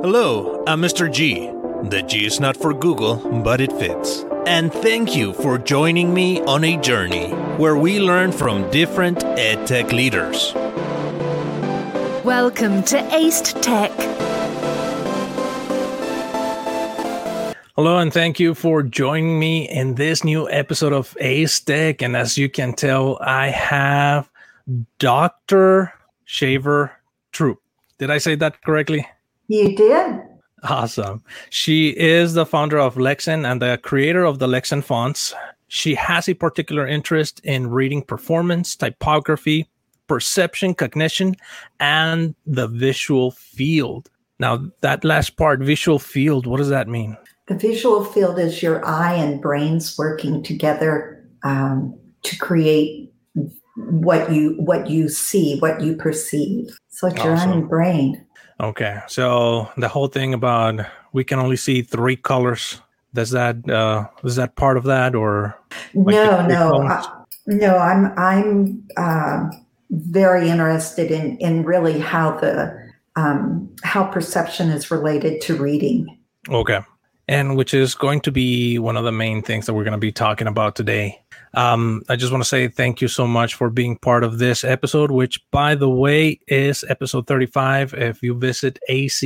Hello, I'm Mr. G. The G is not for Google, but it fits. And thank you for joining me on a journey where we learn from different EdTech leaders. Welcome to Aced Tech. Hello, and thank you for joining me in this new episode of Aced Tech. And as you can tell, I have Dr. Shaver Troop. Did I say that correctly? You did. Awesome. She is the founder of Lexen and the creator of the Lexen fonts. She has a particular interest in reading performance, typography, perception, cognition, and the visual field. Now, that last part, visual field, what does that mean? The visual field is your eye and brains working together to create what you see, what you perceive. So it's your eye and brain. Okay, so the whole thing about we can only see three colors, is that part of that, or like no? I'm very interested in really how how perception is related to reading. Okay, and which is going to be one of the main things that we're going to be talking about today. I just want to say thank you so much for being part of this episode, which, by the way, is episode 35. If you visit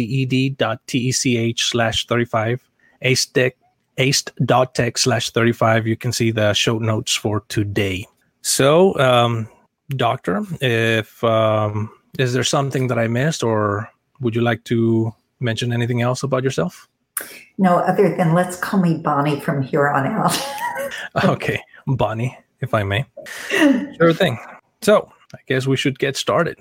aced.tech/35, aced.tech/35, you can see the show notes for today. So, Doctor, if is there something that I missed, or would you like to mention anything else about yourself? No, other than let's call me Bonnie from here on out. Okay, Bonnie, if I may. Sure thing. So, I guess we should get started.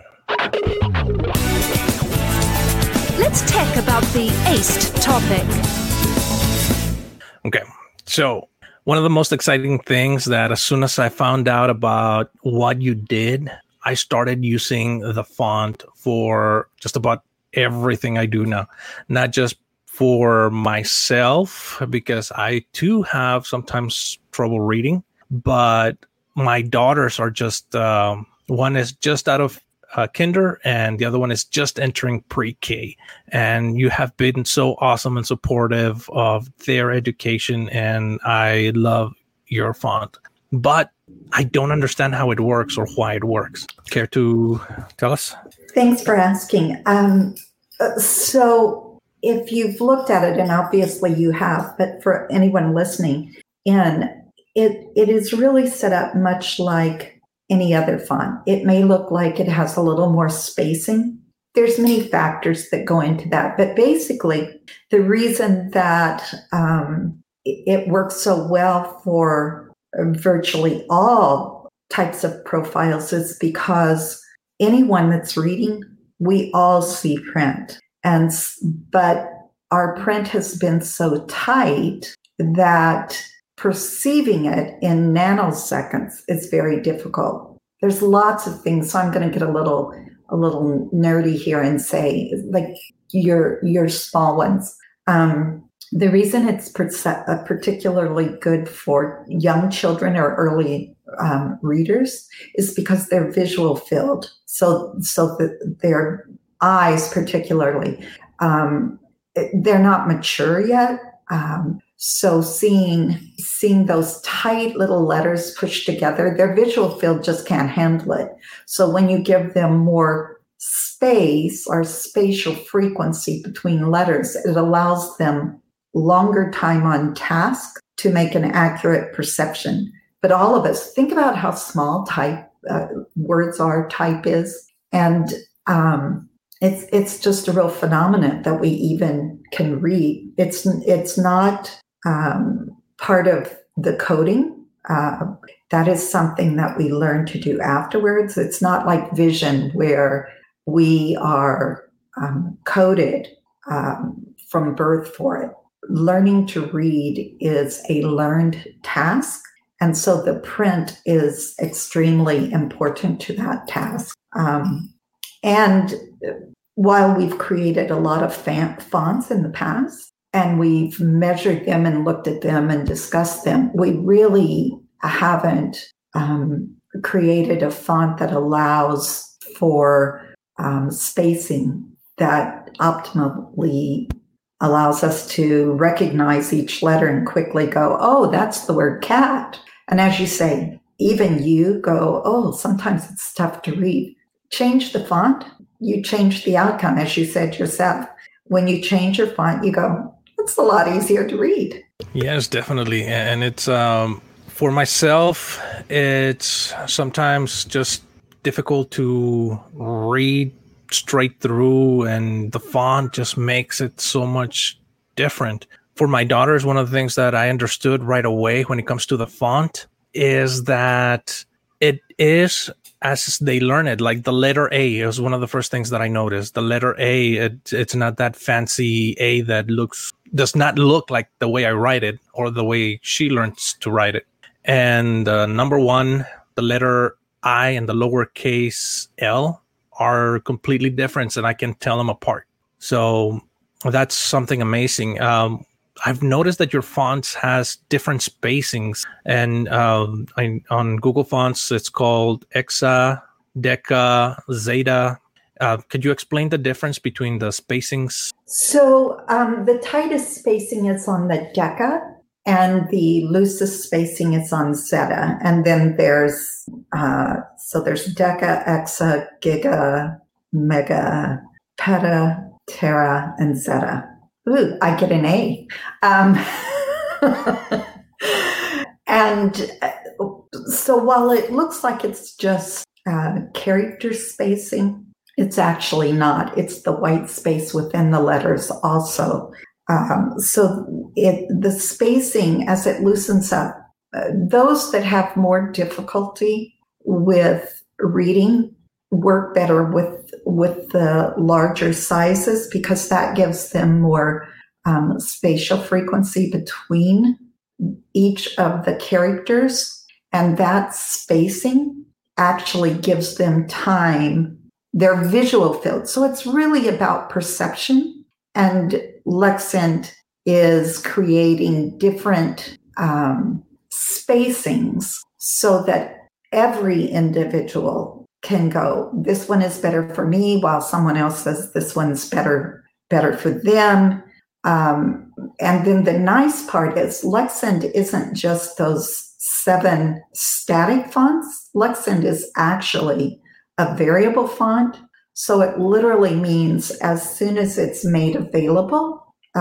Let's tech about the aced topic. Okay, so one of the most exciting things that as soon as I found out about what you did, I started using the font for just about everything I do now. Not just for myself, because I too have sometimes trouble reading, but my daughters are just, one is just out of kinder and the other one is just entering pre-K. And you have been so awesome and supportive of their education, and I love your font. But I don't understand how it works or why it works. Care to tell us? Thanks for asking. So if you've looked at it, and obviously you have, but for anyone listening in, it is really set up much like any other font. It may look like it has a little more spacing. There's many factors that go into that, but basically the reason that it works so well for virtually all types of profiles is because anyone that's reading, we all see print. But our print has been so tight that perceiving it in nanoseconds is very difficult. There's lots of things. So I'm going to get a little nerdy here and say, like your small ones. The reason it's particularly good for young children or early readers is because they're visual filled. So their eyes particularly, they're not mature yet. So seeing those tight little letters pushed together, their visual field just can't handle it. So when you give them more space or spatial frequency between letters, it allows them longer time on task to make an accurate perception. But all of us, think about how small words are, type is, and it's just a real phenomenon that we even can read. It's not part of the coding. That is something that we learn to do afterwards. It's not like vision where we are coded from birth for it. Learning to read is a learned task. And so the print is extremely important to that task. And while we've created a lot of fonts in the past, and we've measured them and looked at them and discussed them, we really haven't created a font that allows for spacing that optimally allows us to recognize each letter and quickly go, oh, that's the word cat. And as you say, even you go, oh, sometimes it's tough to read. Change the font, you change the outcome, as you said yourself. When you change your font, you go, it's a lot easier to read. Yes, definitely. And it's, for myself, it's sometimes just difficult to read straight through, and the font just makes it so much different. For my daughters, one of the things that I understood right away when it comes to the font is that it is as they learn it. Like the letter A is one of the first things that I noticed. The letter A, it's not that fancy A that does not look like the way I write it or the way she learns to write it. And number one, the letter I and the lowercase L are completely different, and I can tell them apart. So that's something amazing. I've noticed that your fonts has different spacings, and on Google Fonts, it's called Exa, Deca, Zeta. Could you explain the difference between the spacings? So the tightest spacing is on the Deca, and the loosest spacing is on Zeta. And then there's Deca, Exa, Giga, Mega, Peta, Terra, and Zeta. Ooh, I get an A. And so while it looks like it's just character spacing, it's actually not. It's the white space within the letters also. So the spacing, as it loosens up, those that have more difficulty with reading work better with the larger sizes, because that gives them more spatial frequency between each of the characters. And that spacing actually gives them time, their visual field. So it's really about perception. And Lexent is creating different spacings so that every individual can go, this one is better for me, while someone else says this one's better for them. And then the nice part is Lexent isn't just those 7 static fonts. Lexent is actually a variable font. So it literally means as soon as it's made available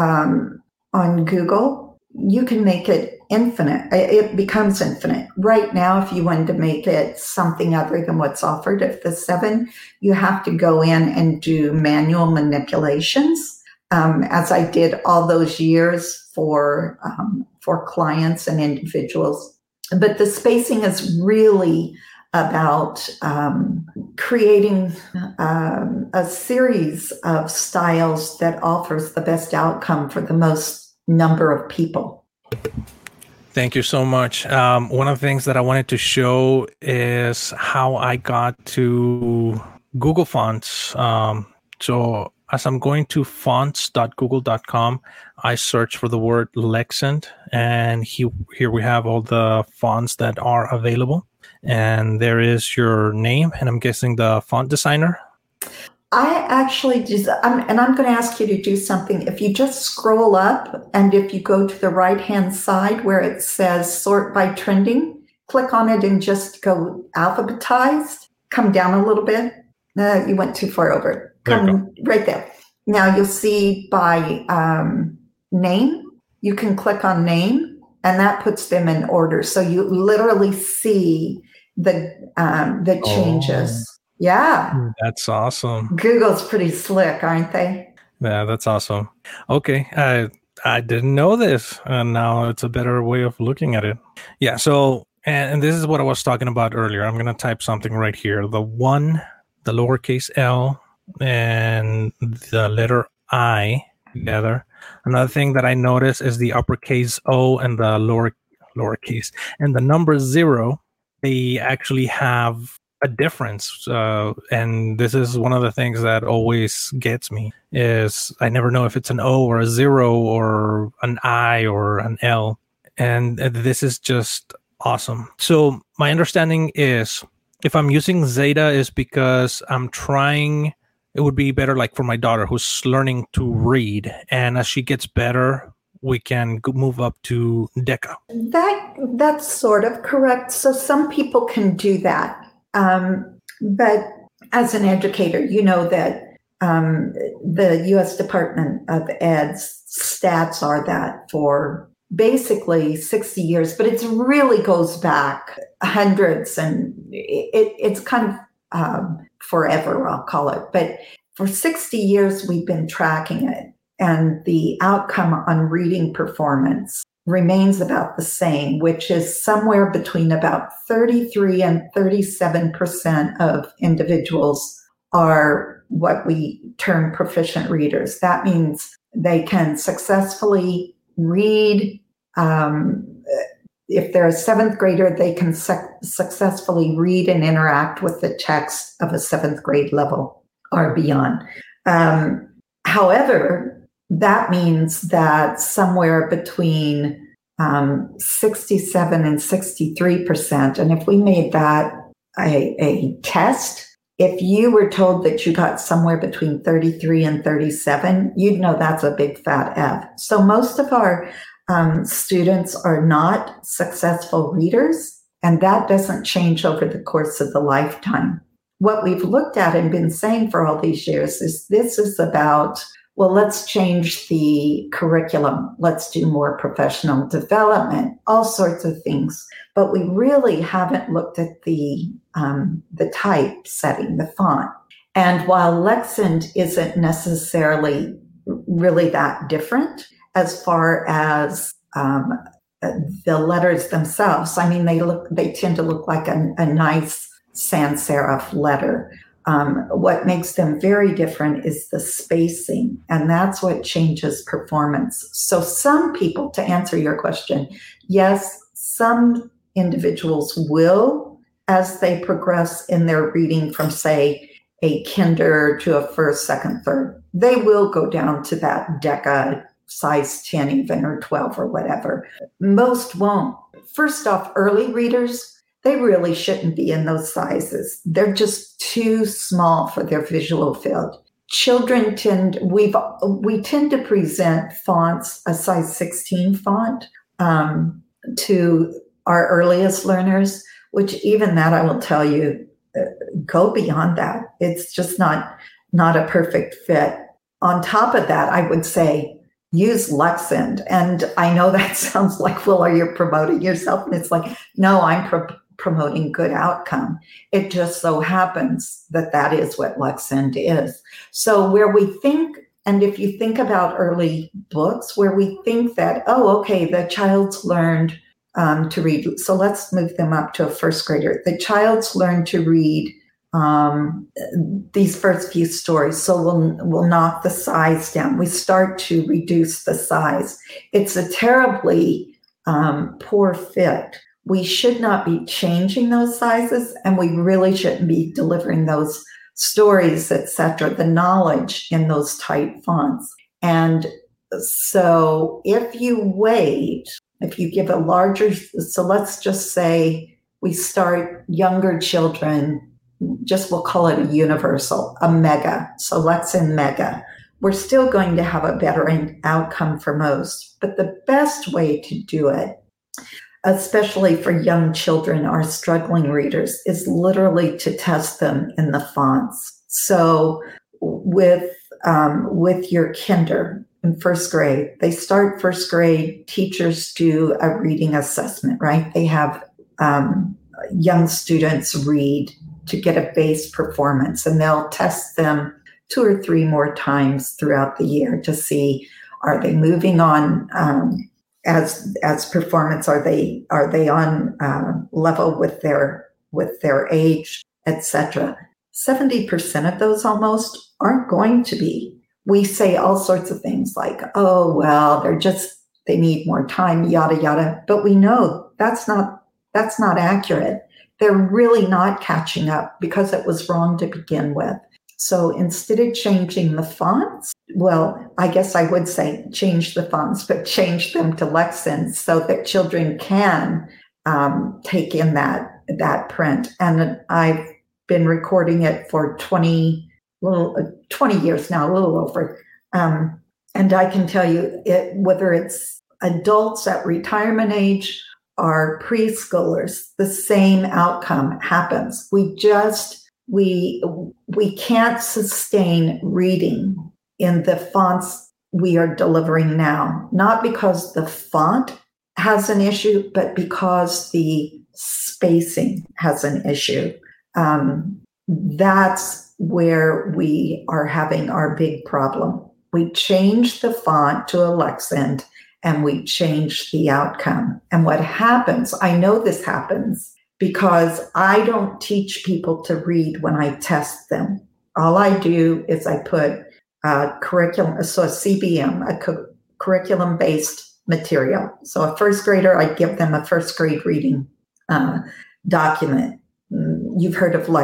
on Google, you can make it infinite. It becomes infinite. Right now, if you wanted to make it something other than what's offered of the 7, you have to go in and do manual manipulations, as I did all those years for clients and individuals. But the spacing is really about creating a series of styles that offers the best outcome for the most number of people. Thank you so much. One of the things that I wanted to show is how I got to Google Fonts. So as I'm going to fonts.google.com, I search for the word Lexent, and here we have all the fonts that are available. And there is your name, and I'm guessing the font designer. I actually just, I'm going to ask you to do something. If you just scroll up, and if you go to the right-hand side where it says sort by trending, click on it and just go alphabetized. Come down a little bit. You went too far over. Come right there. Now you'll see by name. You can click on name, and that puts them in order. So you literally see the changes. Yeah. That's awesome. Google's pretty slick, aren't they? Yeah, that's awesome. Okay. I didn't know this, and now it's a better way of looking at it. Yeah. So, and this is what I was talking about earlier. I'm going to type something right here. The 1, the lowercase L, and the letter I together. Another thing that I noticed is the uppercase O and the lowercase and the number 0. They actually have a difference, and this is one of the things that always gets me, is I never know if it's an O or a 0 or an I or an L, and this is just awesome. So my understanding is if I'm using Zeta is because I'm trying it would be better like for my daughter who's learning to read. And as she gets better, we can move up to DECA. That's sort of correct. So some people can do that. But as an educator, you know that the U.S. Department of Ed's stats are that for basically 60 years, but it really goes back hundreds, and it's kind of forever, I'll call it. But for 60 years, we've been tracking it, and the outcome on reading performance remains about the same, which is somewhere between about 33 and 37% of individuals are what we term proficient readers. That means they can successfully read. If they're a seventh grader, they can successfully read and interact with the text of a seventh grade level or beyond. However, that means that somewhere between 67 and 63%, and if we made that a test, if you were told that you got somewhere between 33 and 37, you'd know that's a big fat F. So most of our students are not successful readers, and that doesn't change over the course of the lifetime. What we've looked at and been saying for all these years is this is about, well, let's change the curriculum. Let's do more professional development, all sorts of things. But we really haven't looked at the typesetting, the font. And while Lexend isn't necessarily really that different as far as the letters themselves, I mean, they tend to look like a nice sans serif letter. What makes them very different is the spacing, and that's what changes performance. So some people, to answer your question, yes, some individuals will, as they progress in their reading from, say, a kinder to a first, second, third, they will go down to that DECA size 10 even, or 12 or whatever. Most won't. First off, early readers, they really shouldn't be in those sizes. They're just too small for their visual field. Children we tend to present fonts, a size 16 font, to our earliest learners, which even that, I will tell you, go beyond that. It's just not a perfect fit. On top of that, I would say use Lexend. And I know that sounds like, well, are you promoting yourself? And it's like, no, I'm promoting good outcome. It just so happens that is what Lexend is. So where we think, and if you think about early books, where we think that, oh, okay, the child's learned to read. So let's move them up to a first grader. The child's learned to read these first few stories. So we'll knock the size down. We start to reduce the size. It's a terribly poor fit. We should not be changing those sizes, and we really shouldn't be delivering those stories, etc., the knowledge in those tight fonts. And so if you give a larger, so let's just say we start younger children, we'll call it a universal, a mega. So Lexend mega. We're still going to have a better outcome for most. But the best way to do it, especially for young children or struggling readers, is literally to test them in the fonts. So with your kinder in first grade, they start first grade, teachers do a reading assessment, right? They have young students read to get a base performance, and they'll test them 2 or 3 more times throughout the year to see, are they moving on as performance? Are they on level with their age, etc.? 70% of those almost aren't going to be. We say all sorts of things like, oh, well, they need more time, yada, yada. But we know that's not accurate. They're really not catching up because it was wrong to begin with. So instead of changing the fonts, well, I guess I would say change the fonts, but change them to Lexend so that children can take in that print. And I've been recording it for 20 20 years now, a little over. And I can tell you, whether it's adults at retirement age or preschoolers, the same outcome happens. We can't sustain reading in the fonts we are delivering now, not because the font has an issue, but because the spacing has an issue. That's where we are having our big problem. We change the font to a Lexend and we change the outcome. And what happens, I know this happens because I don't teach people to read when I test them. All I do is I put curriculum, so a CBM, a curriculum-based material. So a first grader, I give them a first grade reading document. You've heard of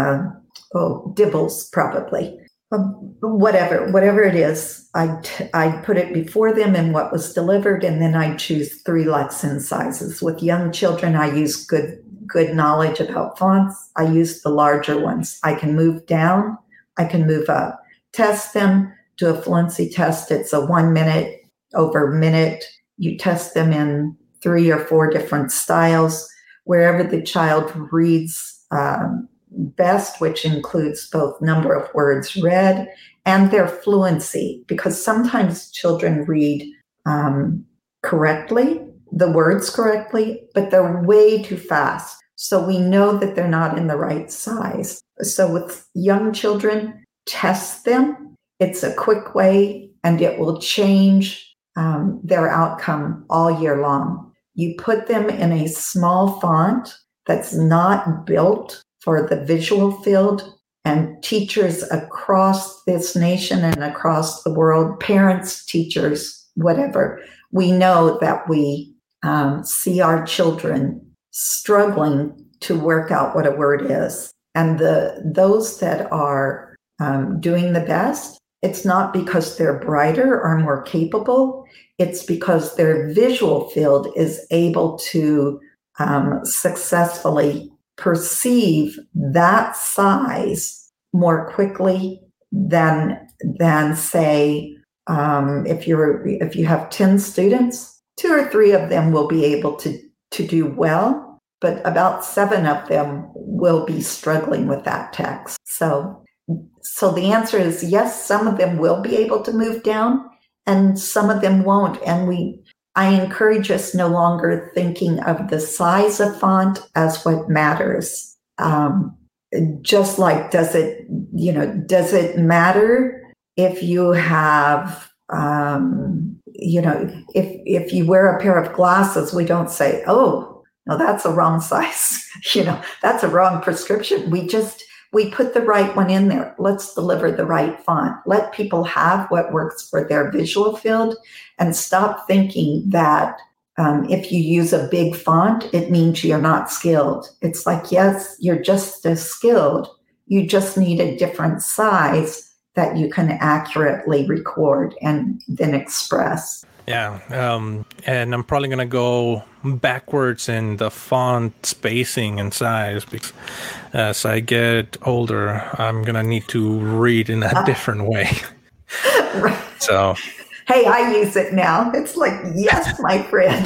Dibbles, probably. Whatever it is, I put it before them in what was delivered, and then I choose 3 Lexend sizes. With young children, I use good knowledge about fonts. I use the larger ones. I can move down, I can move up. Test them, do a fluency test. It's a 1 minute over minute. You test them in 3 or 4 different styles, wherever the child reads best, which includes both number of words read and their fluency, because sometimes children read correctly, the words correctly, but they're way too fast. So we know that they're not in the right size. So with young children, test them. It's a quick way, and it will change their outcome all year long. You put them in a small font that's not built for the visual field, and teachers across this nation and across the world, parents, teachers, whatever, we know that we see our children struggling to work out what a word is. And those that are doing the best, it's not because they're brighter or more capable, it's because their visual field is able to successfully perceive that size more quickly than say, if you have 10 students, 2 or 3 of them will be able to do well, but about 7 of them will be struggling with that text. So the answer is yes, some of them will be able to move down and some of them won't. And I encourage us no longer thinking of the size of font as what matters. Just like, does it matter if you have, if you wear a pair of glasses, we don't say, oh, no, that's a wrong size. That's a wrong prescription. We put the right one in there. Let's deliver the right font. Let people have what works for their visual field, and stop thinking that if you use a big font, it means you're not skilled. It's like, yes, you're just as skilled. You just need a different size that you can accurately record and then express. Yeah, and I'm probably going to go backwards in the font spacing and size, because as I get older, I'm going to need to read in a different way. Right. So, hey, I use it now. It's like, yes, my friend.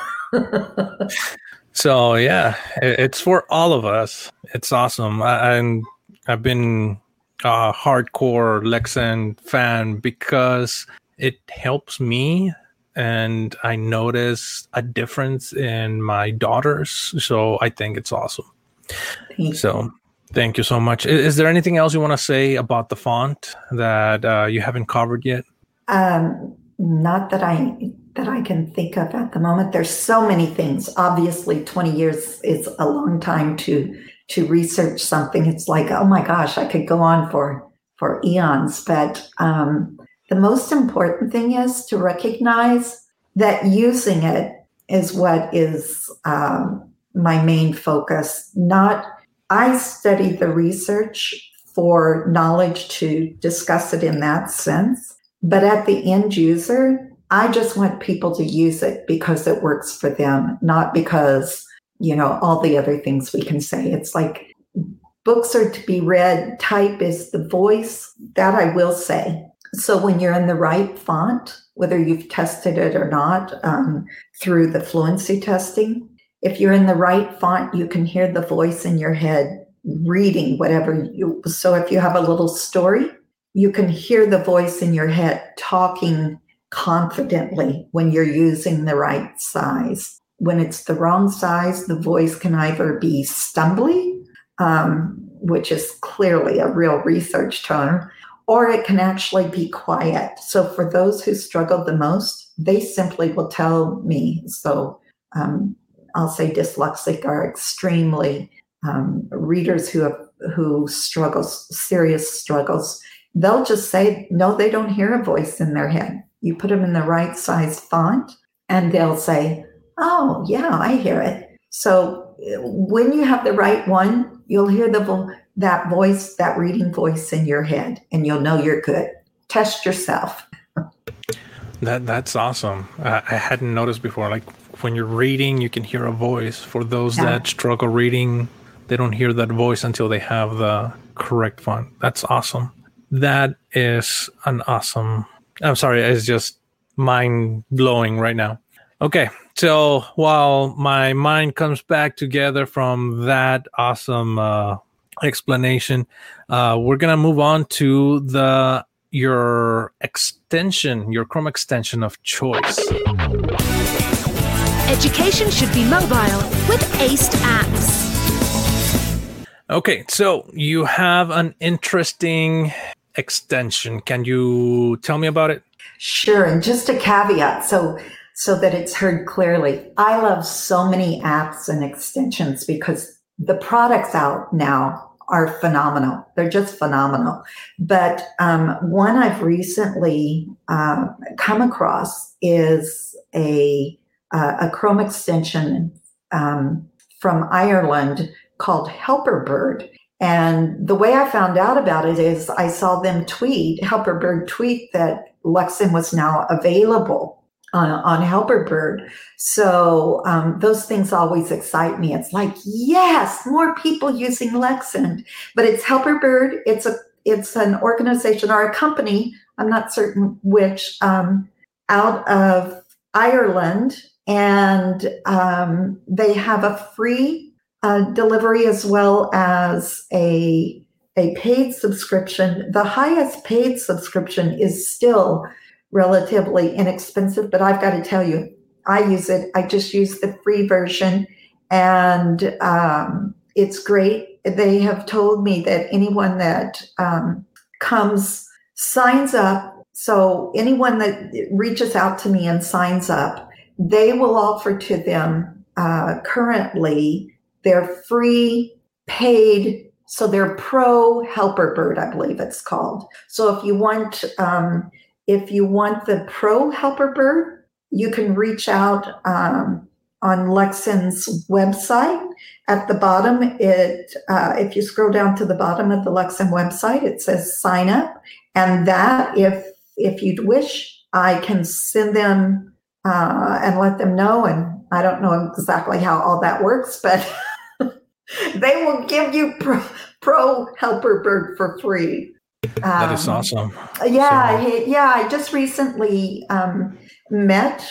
So, yeah, it's for all of us. It's awesome. I've been a hardcore Lexend fan because it helps me. And I notice a difference in my daughters. So I think it's awesome. Thank you so much. Is there anything else you want to say about the font that you haven't covered yet? Not that I can think of at the moment. There's so many things. Obviously, 20 years is a long time to research something. It's like, oh my gosh, I could go on for eons. But the most important thing is to recognize that using it is what is my main focus. I study the research for knowledge to discuss it in that sense. But at the end user, I just want people to use it because it works for them, not because, all the other things we can say. It's like, books are to be read. Type is the voice. That I will say. So when you're in the right font, whether you've tested it or not through the fluency testing, if you're in the right font, you can hear the voice in your head reading whatever you. So if you have a little story, you can hear the voice in your head talking confidently when you're using the right size. When it's the wrong size, the voice can either be stumbly, which is clearly a real research term, or it can actually be quiet. So for those who struggle the most, they simply will tell me. So I'll say dyslexic are extremely readers who struggle, serious struggles. They'll just say, no, they don't hear a voice in their head. You put them in the right size font and they'll say, oh, yeah, I hear it. So when you have the right one, you'll hear that voice, that reading voice in your head, and you'll know you're good. Test yourself. That's awesome. I hadn't noticed before. Like when you're reading, you can hear a voice. For those that struggle reading, they don't hear that voice until they have the correct font. That's awesome. That is an awesome. I'm sorry, it's just mind blowing right now. Okay, so while my mind comes back together from that awesome explanation, we're gonna move on to your extension, your Chrome extension of choice. Education should be mobile with ACE apps. Okay, so you have an interesting extension. Can you tell me about it? Sure, and just a caveat so that it's heard clearly. I love so many apps and extensions because the products out now are phenomenal. They're just phenomenal. But one I've recently come across is a Chrome extension from Ireland called Helperbird. And the way I found out about it is I saw them Helperbird tweet that Lexan was now available on Helperbird. So those things always excite me. It's like, yes, more people using Lexan. But it's Helperbird. It's an organization or a company, I'm not certain which, out of Ireland. And they have a free delivery as well as a paid subscription. The highest paid subscription is still relatively inexpensive, but I've got to tell you, I use it. I just use the free version, and it's great. They have told me that anyone that signs up, so anyone that reaches out to me and signs up, they will offer to them currently their free paid, so their Pro Helperbird, I believe it's called. So if you want the Pro Helperbird, you can reach out on Lexan's website. At the bottom, if you scroll down to the bottom of the Lexan website, it says sign up. And that, if you'd wish, I can send them and let them know. And I don't know exactly how all that works, but they will give you Pro Helperbird for free. That is awesome. Yeah, I just recently met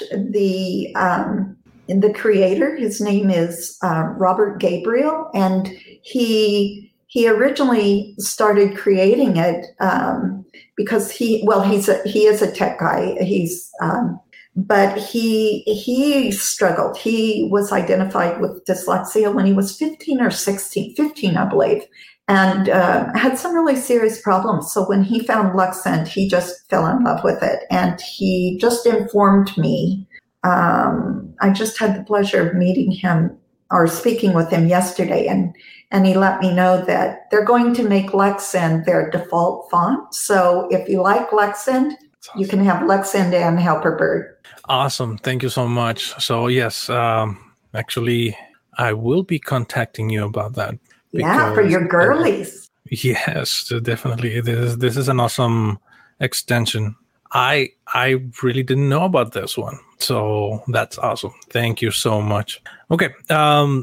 the creator. His name is Robert Gabriel, and he originally started creating it because he is a tech guy. But he struggled. He was identified with dyslexia when he was 15, I believe, and had some really serious problems. So when he found Lexan, he just fell in love with it. And he just informed me. I just had the pleasure of meeting him or speaking with him yesterday. And he let me know that they're going to make Lexan their default font. So if you like Lexan, you can have Lexan and Helperbird. Awesome. Thank you so much. So yes, actually, I will be contacting you about that. Yeah, for your girlies. Yes, definitely. This is an awesome extension. I really didn't know about this one. So that's awesome. Thank you so much. Okay.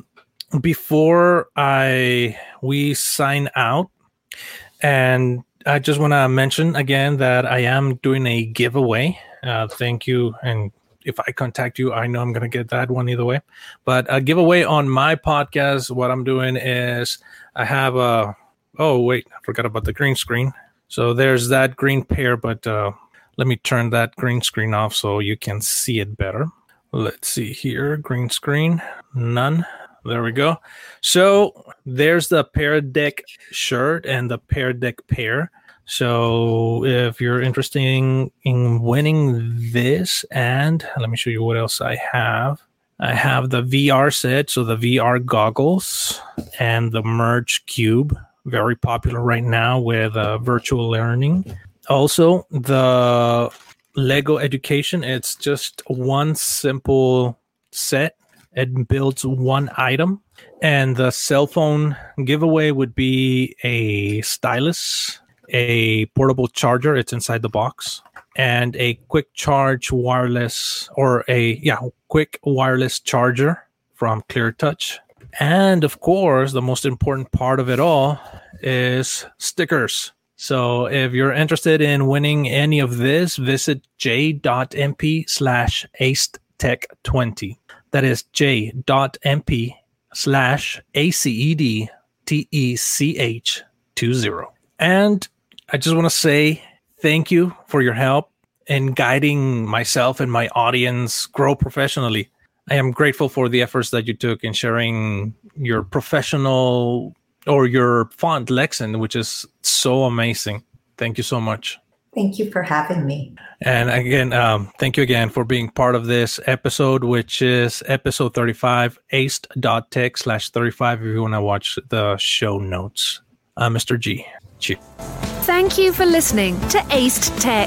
before we sign out, and I just want to mention again that I am doing a giveaway. Thank you. And if I contact you, I know I'm going to get that one either way. But a giveaway on my podcast, what I'm doing is I have I forgot about the green screen. So there's that green pair, but let me turn that green screen off so you can see it better. Let's see here. Green screen. None. There we go. So there's the Pear Deck shirt and the Pear Deck pair. So if you're interested in winning this, and let me show you what else I have. I have the VR set, so the VR goggles and the Merge Cube, very popular right now with virtual learning. Also, the Lego Education, it's just one simple set. It builds one item, and the cell phone giveaway would be a stylus, a portable charger, it's inside the box, and a quick wireless charger from ClearTouch. And of course, the most important part of it all is stickers. So if you're interested in winning any of this, visit j.mp/acedtech20. That is j.mp/acedtech20. And I just want to say thank you for your help in guiding myself and my audience grow professionally. I am grateful for the efforts that you took in sharing your professional or your font lesson, which is so amazing. Thank you so much. Thank you for having me. And again, thank you again for being part of this episode, which is episode 35, aced.tech/35, if you want to watch the show notes. Mr. G. Cheers. Thank you for listening to Aced Tech.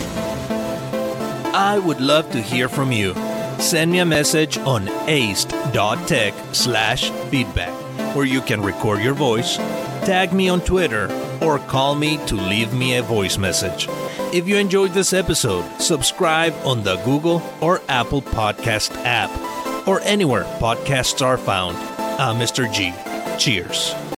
I would love to hear from you. Send me a message on aced.tech/feedback, where you can record your voice, tag me on Twitter, or call me to leave me a voice message. If you enjoyed this episode, subscribe on the Google or Apple Podcast app, or anywhere podcasts are found. I'm Mr. G. Cheers.